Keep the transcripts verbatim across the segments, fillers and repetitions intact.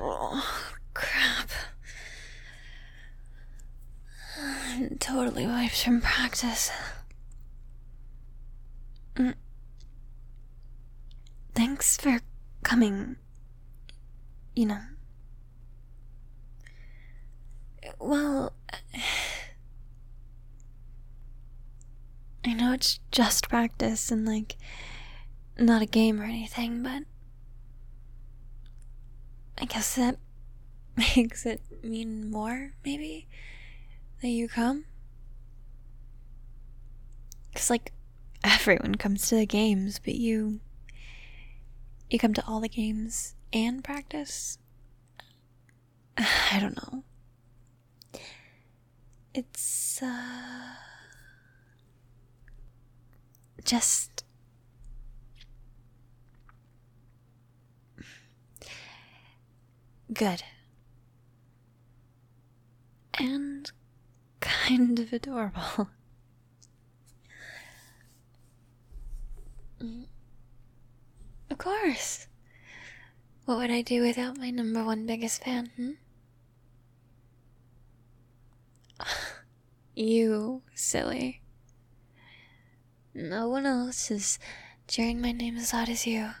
Oh, crap. I'm totally wiped from practice. Mm. Thanks for coming. You know. Well, I know it's just practice and, like, not a game or anything, but I guess that makes it mean more, maybe, that you come? Because, like, everyone comes to the games, but you... You come to all the games and practice? I don't know. It's, uh... just... good. And kind of adorable. Of course. What would I do without my number one biggest fan, hmm? You, silly. No one else is cheering my name as loud as you.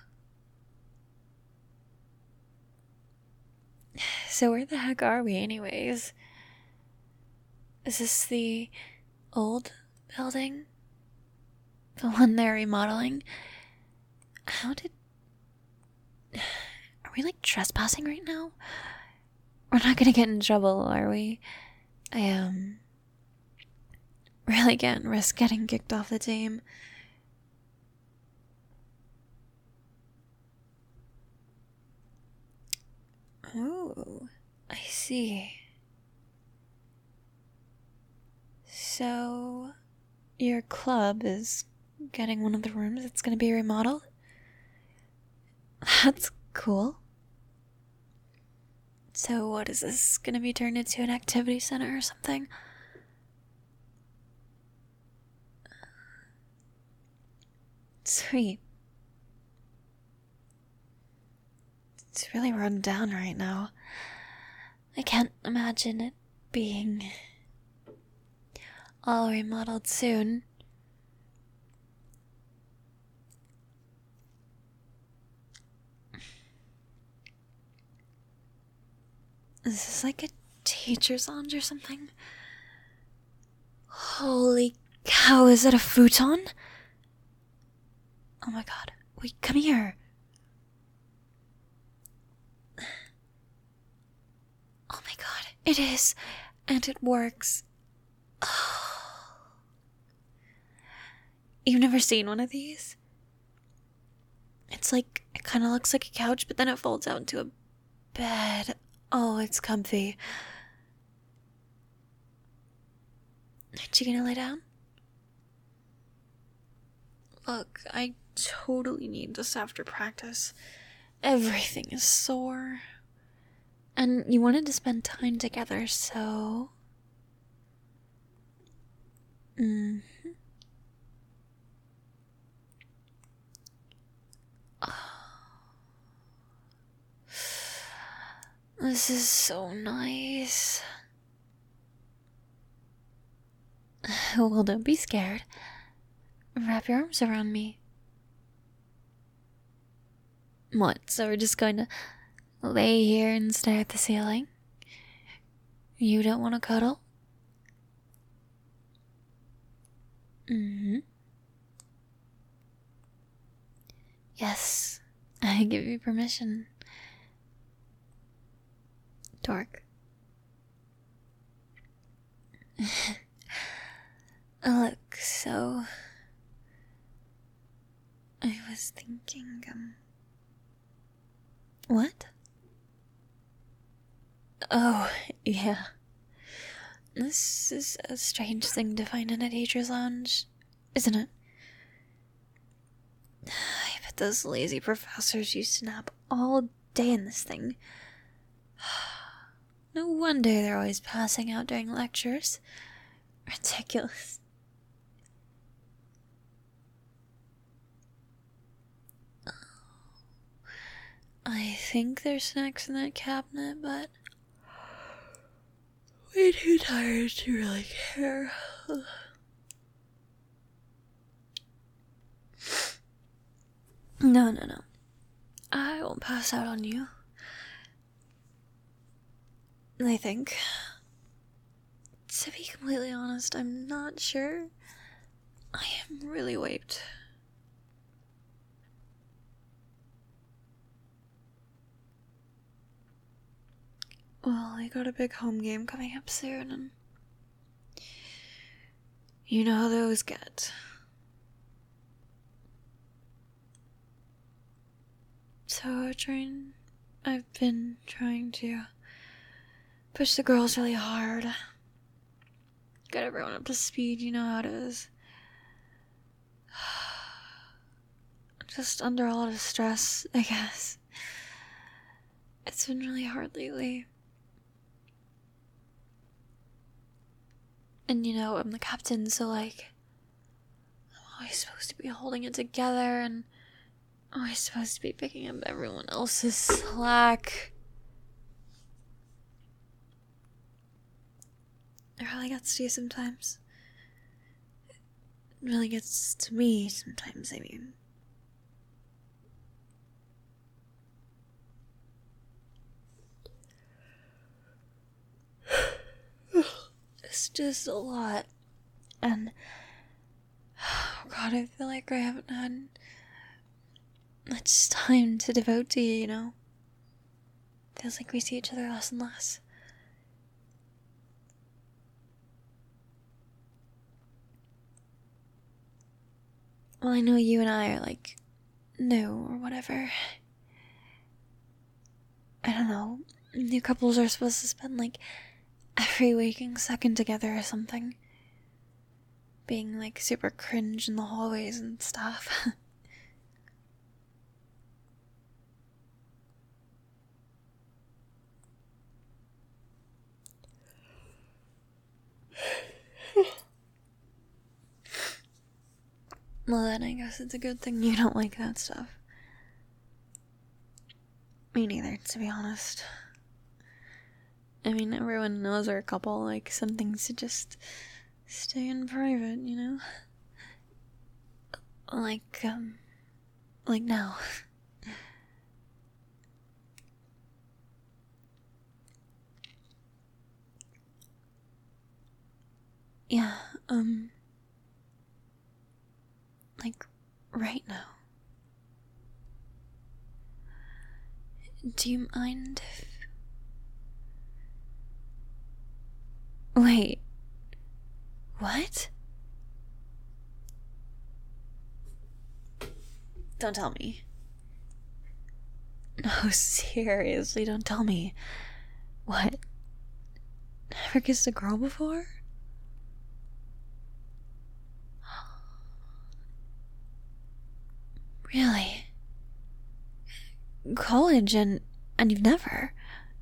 So where the heck are we anyways? Is this the old building? The one they're remodeling? How did... Are we like trespassing right now? We're not gonna get in trouble, are we? I, um... really can't risk getting kicked off the team. Oh, I see. So, your club is getting one of the rooms that's gonna be remodeled? That's cool. So what is this gonna be turned into, an activity center or something? Sweet. It's really run down right now. I can't imagine it being all remodeled soon. Is this like a teacher's lounge or something? Holy cow, is that a futon? Oh my god. Wait, come here. Oh my god, it is. And it works. Oh. You've never seen one of these? It's like, it kind of looks like a couch, but then it folds out into a bed. Oh, it's comfy. Aren't you gonna lay down? Look, I totally need this after practice. Everything is sore. And you wanted to spend time together, so... Mm-hmm. This is so nice. Well, don't be scared. Wrap your arms around me. What, so we're just going to lay here and stare at the ceiling? You don't want to cuddle? Mm-hmm. Yes, I give you permission. Dork. Look, so... I was thinking, um... What? Oh, yeah. This is a strange thing to find in a teacher's lounge, isn't it? I bet those lazy professors used to nap all day in this thing. No wonder they're always passing out during lectures. Ridiculous. I think there's snacks in that cabinet, but way too tired to really care. No, no, no. I won't pass out on you. I think. To be completely honest, I'm not sure. I am really wiped. Well, I got a big home game coming up soon, and you know how those get. So I'm trying, I've been trying to push the girls really hard. Get everyone up to speed, you know how it is. Just under a lot of stress, I guess. It's been really hard lately. And you know, I'm the captain, so like, I'm always supposed to be holding it together, and I'm always supposed to be picking up everyone else's slack. It really gets to you sometimes. It really gets to me sometimes, I mean. It's just a lot. And, oh god, I feel like I haven't had much time to devote to you, you know? Feels like we see each other less and less. Well, I know you and I are like, new or whatever. I don't know. New couples are supposed to spend like every waking second together or something. Being like super cringe in the hallways and stuff. Well, then I guess it's a good thing you don't like that stuff. Me neither, to be honest. I mean, everyone knows we're a couple, like, some things to just stay in private, you know? Like, um, like now. Yeah, um, like, right now. Do you mind if... Wait. What? Don't tell me. No, seriously, don't tell me. What? Never kissed a girl before? Really? College and and you've never?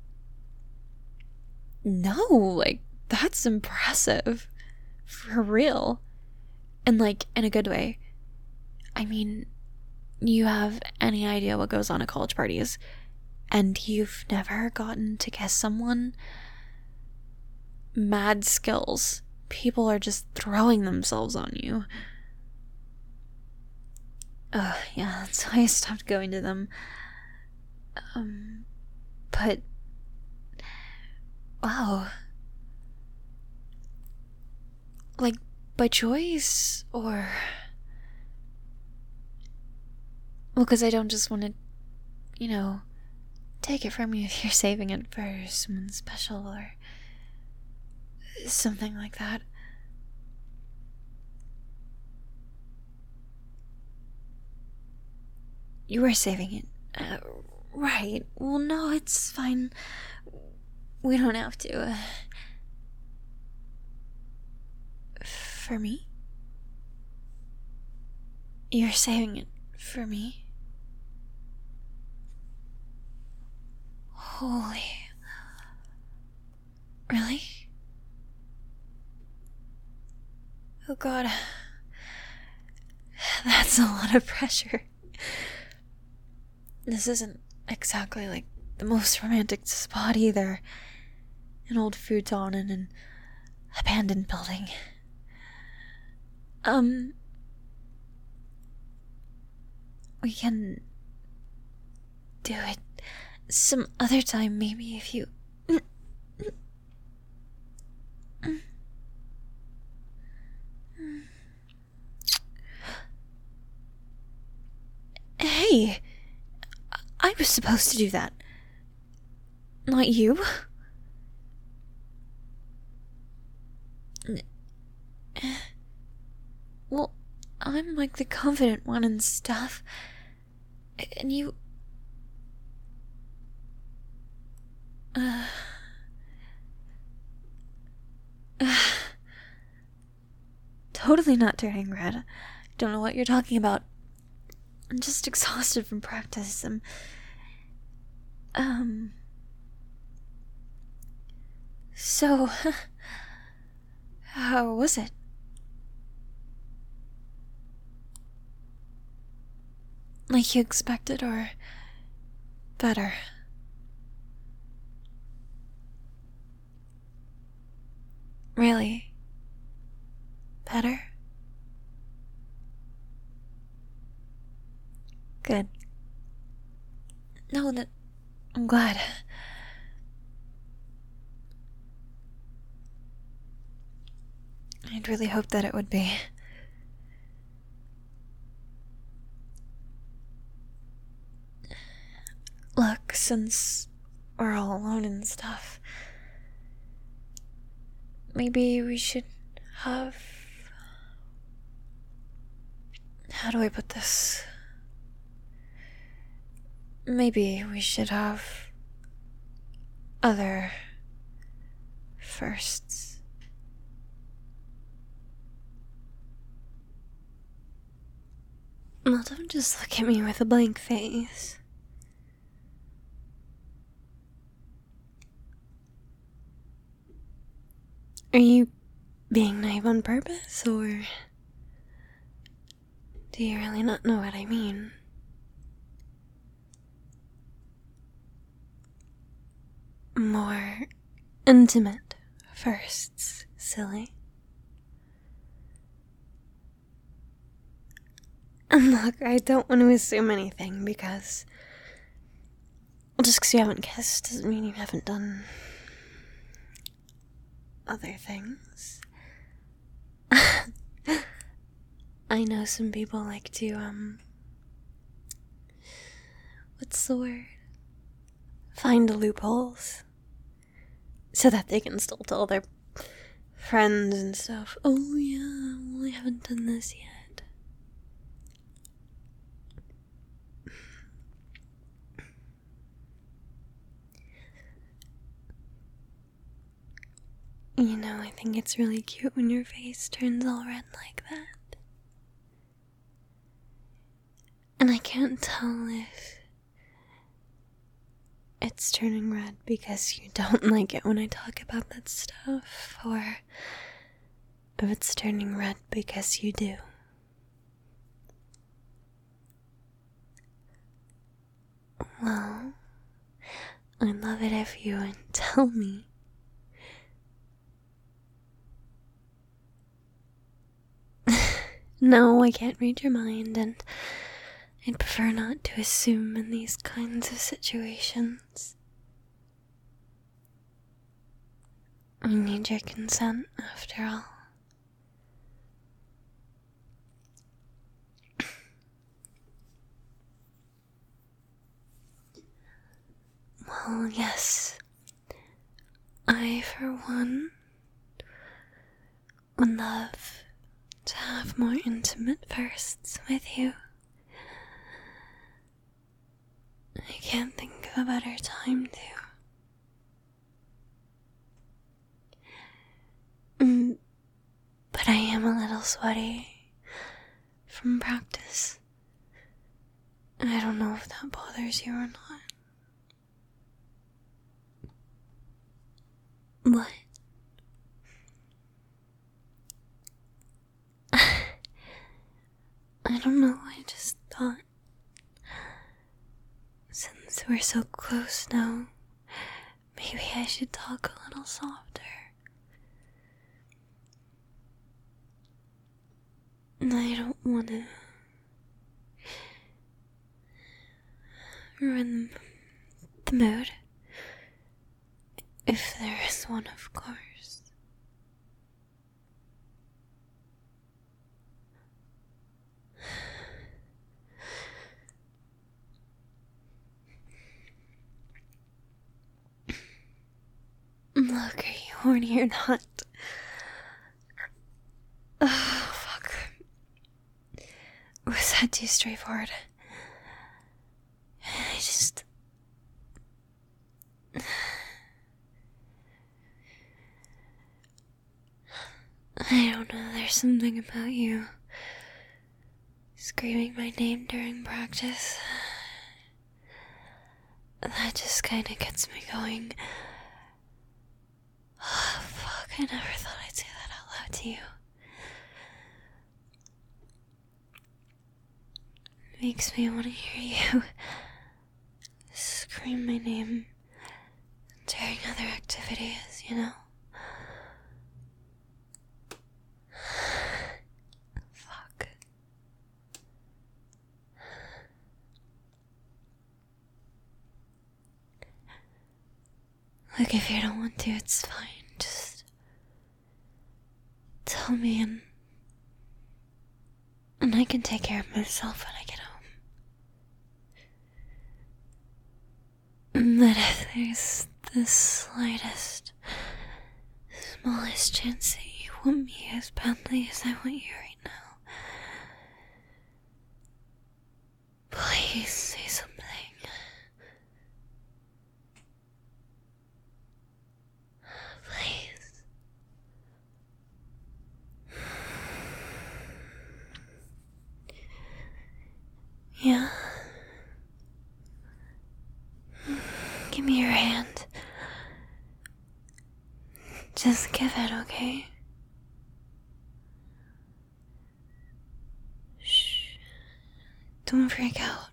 No, like, that's impressive. For real. And like, in a good way. I mean, you have any idea what goes on at college parties, and you've never gotten to kiss someone? Mad skills. People are just throwing themselves on you. Oh, yeah, that's why I stopped going to them. Um, but... Wow. Like, by choice, or... Well, because I don't just want to, you know, take it from you if you're saving it for someone special, or... something like that. You were saving it. Uh, right. Well, no, it's fine. We don't have to. Uh, for me? You're saving it for me? Holy. Really? Oh god. That's a lot of pressure. This isn't exactly like the most romantic spot either. An old futon in an abandoned building. Um, we can do it some other time, maybe, if you. Hey, I was supposed to do that. Not you. Well, I'm like the confident one and stuff. And you. Uh. uh totally not turning red. Don't know what you're talking about. I'm just exhausted from practice. I'm. Um. So. How was it? Like you expected, or better? Really? Better? Good. No, that. I'm glad. I'd really hoped that it would be. Look, since we're all alone and stuff, maybe we should have. How do I put this? Maybe we should have other firsts. Well, don't just look at me with a blank face. Are you being naive on purpose, or do you really not know what I mean? More intimate firsts, silly. And look, I don't want to assume anything because just because you haven't kissed doesn't mean you haven't done other things. I know some people like to, um, what's the word? Find loopholes so that they can still tell their friends and stuff, oh yeah, well, I haven't done this yet. You know, I think it's really cute when your face turns all red like that. And I can't tell if it's turning red because you don't like it when I talk about that stuff, or if it's turning red because you do. Well, I'd love it if you would tell me. No, I can't read your mind, and I'd prefer not to assume in these kinds of situations. I need your consent, after all. Well, yes. I, for one, would love to have more intimate firsts with you. I can't think of a better time to. Mm, but I am a little sweaty from practice. I don't know if that bothers you or not. What? I don't know, I just thought Since we're so close now, maybe I should talk a little softer. I don't want to ruin the mood. If there is one, of course. Look, are you horny or not? Oh, fuck. Was that too straightforward? I just... I don't know, there's something about you screaming my name during practice that just kinda gets me going. Oh, fuck, I never thought I'd say that out loud to you. Makes me want to hear you scream my name during other activities, you know? Fuck. Look, if you don't want to, it's fine. Just tell me and and I can take care of myself when I get home. But if there's the slightest, smallest chance that you want me as badly as I want you right now, please say something. Please. Yeah? Give me your hand. Just give it, okay? Shh. Don't freak out.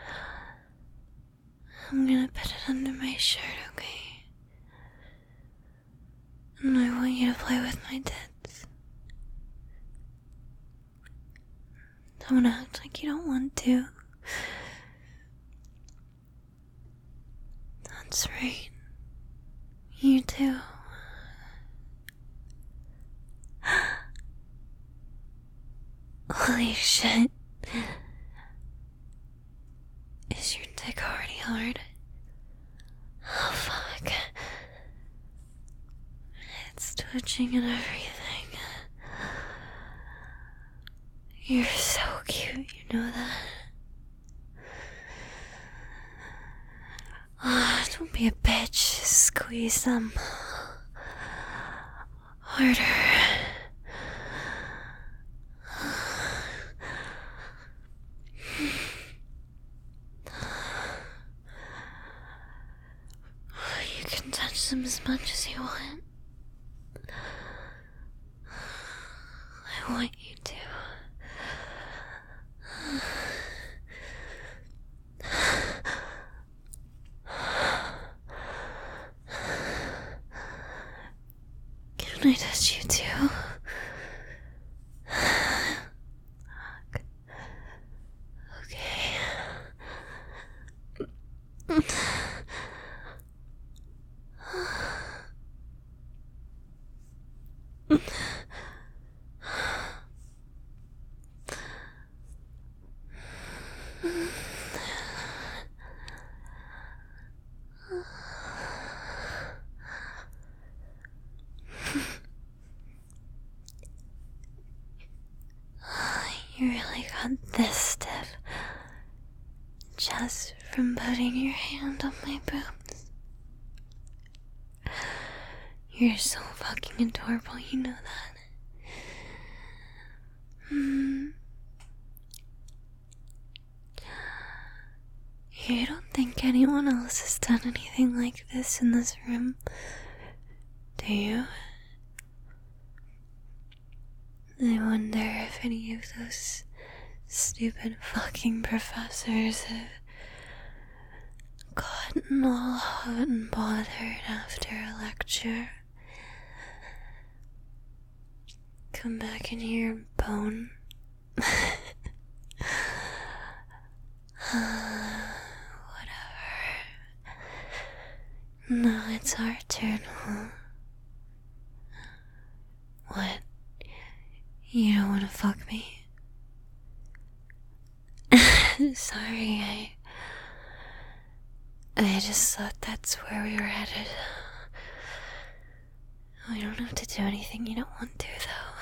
I'm gonna put it under my shirt, okay? And I want you to play with my tits. Don't act like you don't want to. That's right. You too. Holy shit. Is your dick already hard? Oh fuck. It's twitching and everything. You're so cute, you know that? Oh, don't be a bitch. Squeeze them harder. You can touch them as much as you want. I want you to. Can I touch you too? Okay. You really got this stiff just from putting your hand on my boobs. You're so fucking adorable, you know that. Hmm. You don't think anyone else has done anything like this in this room, do you? I wonder if any of those stupid fucking professors have getting all hot and bothered after a lecture. Come back in here, bone. Whatever. Now it's our turn, huh? What? You don't wanna fuck me? Sorry, I... I just thought that's where we were headed. We don't have to do anything you don't want to,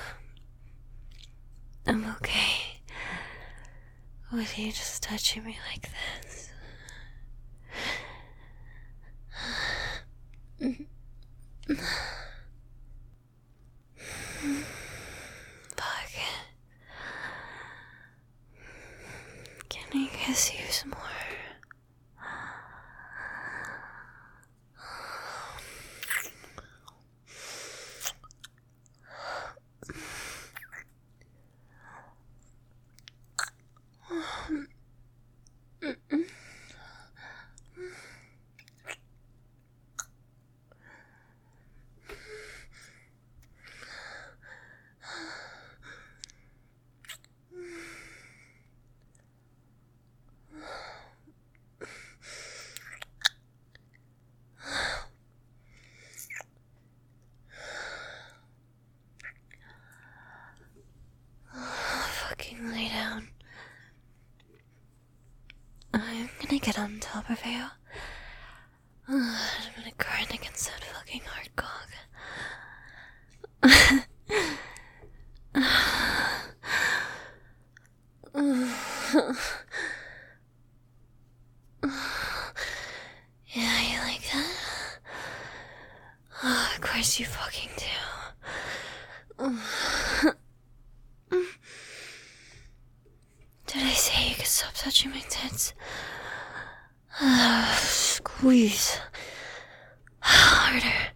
though. I'm okay with you just touching me like this. Fuck. Can I kiss you some more? Lay down. I'm gonna get on top of you. I'm gonna grind against that fucking hard cock. Yeah, you like that? Oh, of course you fucking do. Did I say you could stop touching my tits? Uh, squeeze. Harder.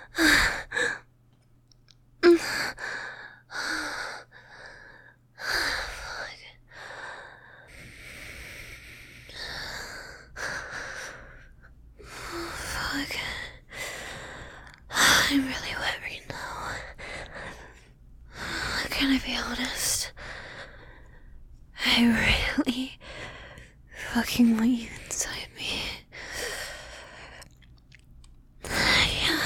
Fuck. I'm really wet right now. Can I be honest? I really fucking want you inside me. Yeah.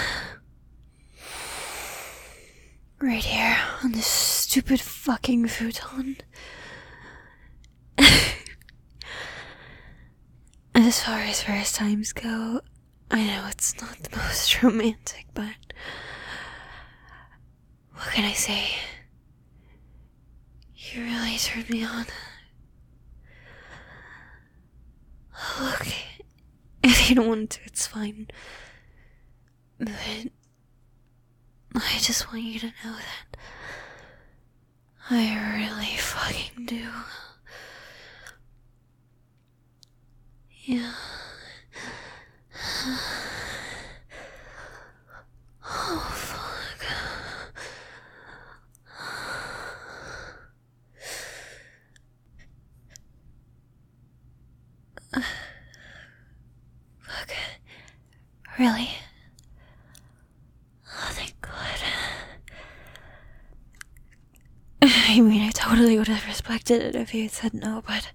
Right here on this stupid fucking futon. As far as first times go, I know it's not the most romantic, but what can I say? You really turned me on. Look, if you don't want to, it's fine. But I just want you to know that I really fucking do. Yeah. Oh, fuck. Fuck. Really? Oh, thank God. I mean, I totally would have respected it if you had said no, but...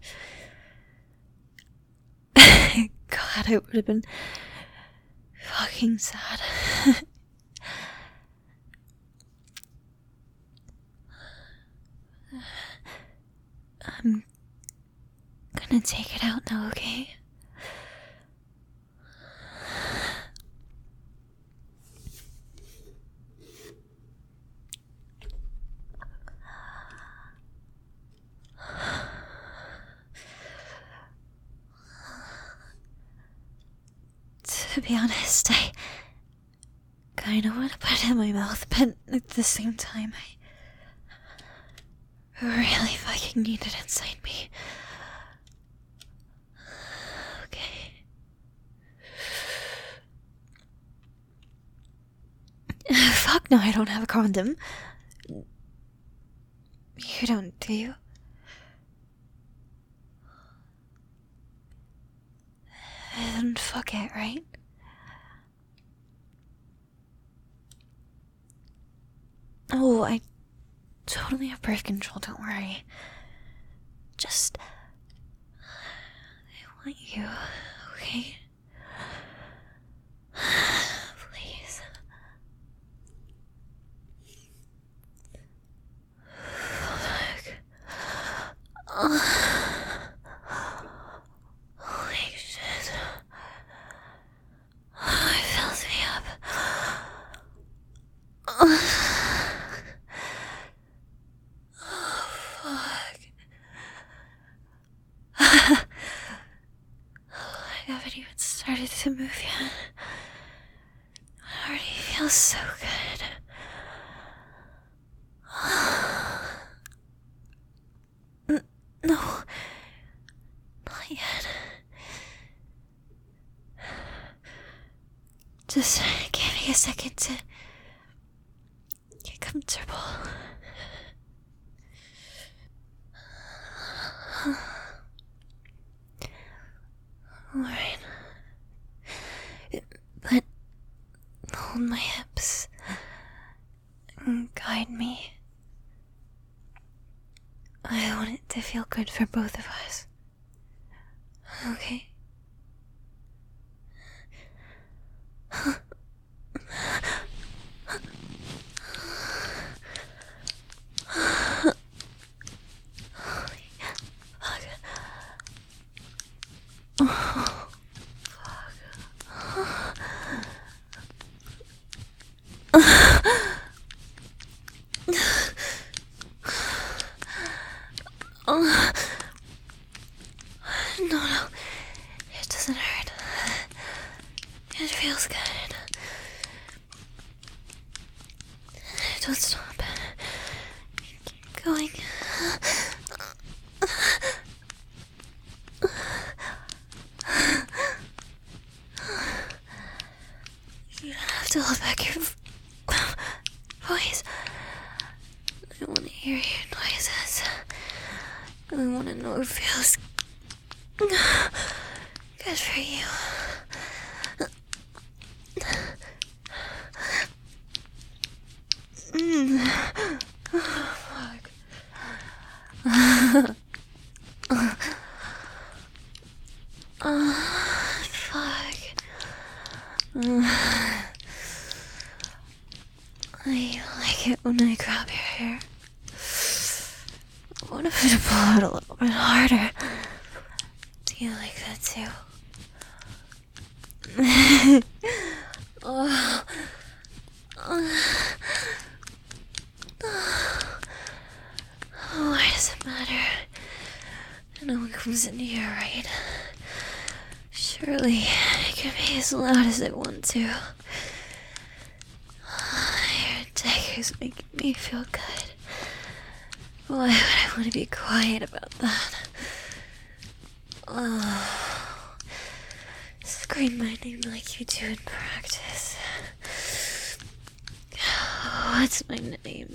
God, it would have been fucking sad. I'm gonna take it out now, okay? To be honest, I kinda want to put it in my mouth, but at the same time, I really fucking need it inside me. Okay. Fuck no, I don't have a condom. You don't, do you? then fuck it, right? Oh, I totally have birth control, don't worry. Just... I want you, okay? Please. Fuck. Oh. Holy shit. Oh, it fills me up. Oh. I haven't even started to move yet. It already feels so good. N- no, not yet. Just give me a second to get comfortable. Alright. But hold my hips and guide me. I want it to feel good for both of us. Okay? Oh, no, no, it doesn't hurt. It feels good. Don't stop. Keep going. You don't have to hold back your voice. I want to hear your noises. I want to know it feels good for you. Mm. Oh, fuck. Oh, fuck. I like it when I grab your hair. What if I pull it a little bit harder? Do you like that too? Oh. Oh. Why does it matter? No one comes in here, right? Surely I can be as loud as I want to. Your dick is making me feel good. Why would I want to be quiet about that? Oh, scream my name like you do in practice. What's my name?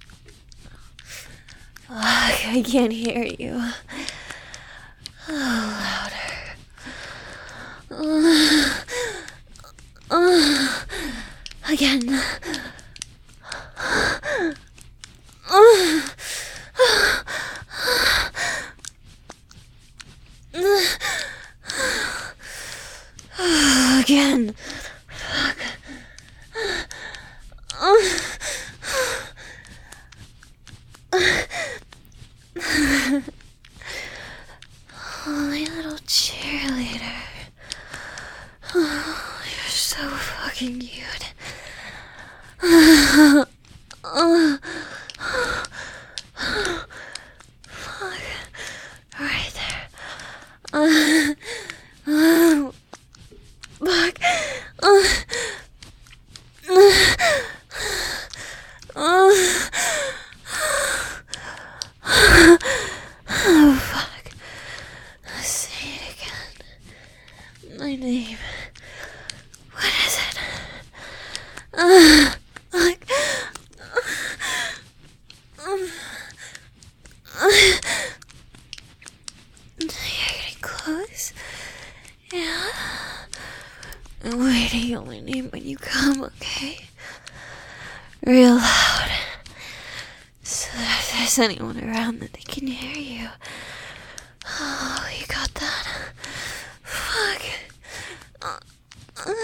Fuck, I can't hear you. Oh, louder. Uh, uh, again. Uh, Again. Fuck. Oh, my little cheerleader. Oh, you're so fucking cute. Fuck. Right there. Uh, uh, fuck. Uh, uh, oh, fuck. Say it again. My name. What is it? Uh, fuck. Um, uh, you're getting close. Yeah. I'm waiting your name when you come, okay? Real loud. So that if there's anyone around that they can hear you. Oh, you got that? Fuck. Uh, uh,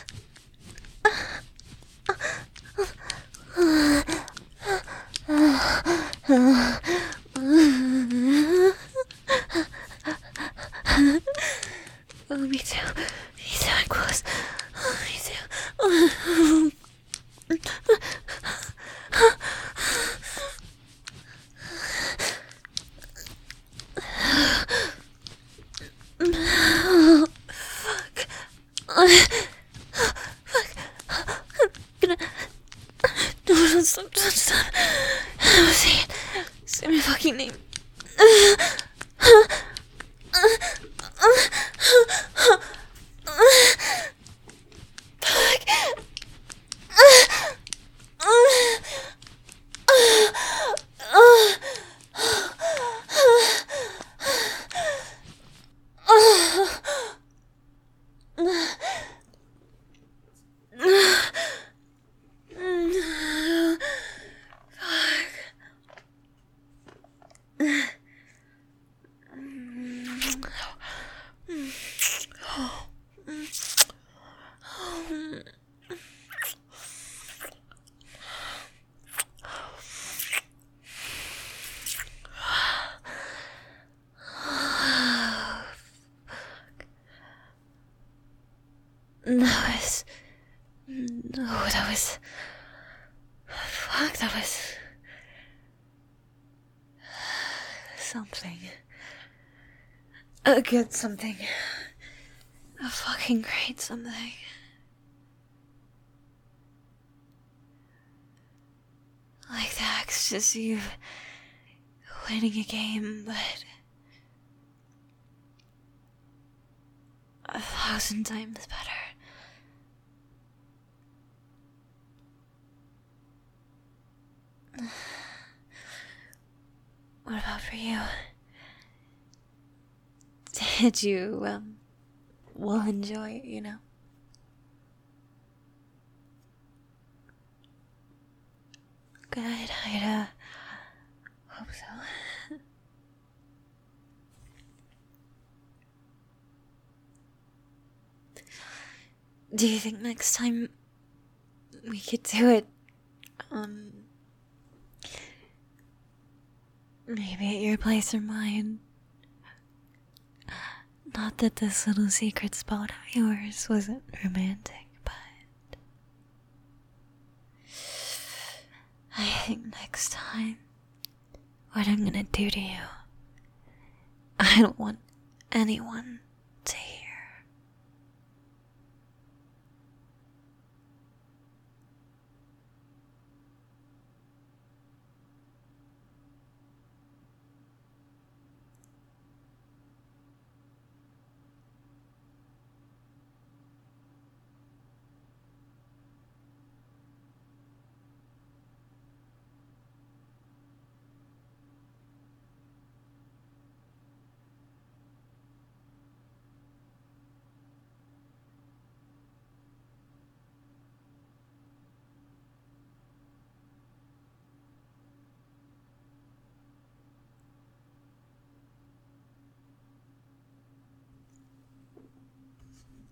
Oh, me too. Me too. I'm close. Oh, me too. Oh, fuck. Fuck. Gonna. No, don't stop. Don't stop. Say it. Say my fucking name. That was... No, that was... Fuck, that was... Something. A good something. A fucking great something. Like the ecstasy of winning a game, but... a thousand times better. What about for you? Did you, um, well enjoy it, you know? Good, I'd, uh, hope so. Do you think next time we could do it, um, maybe at your place or mine? Not that this little secret spot of yours wasn't romantic, but I think next time, what I'm gonna do to you, I don't want anyone to hear.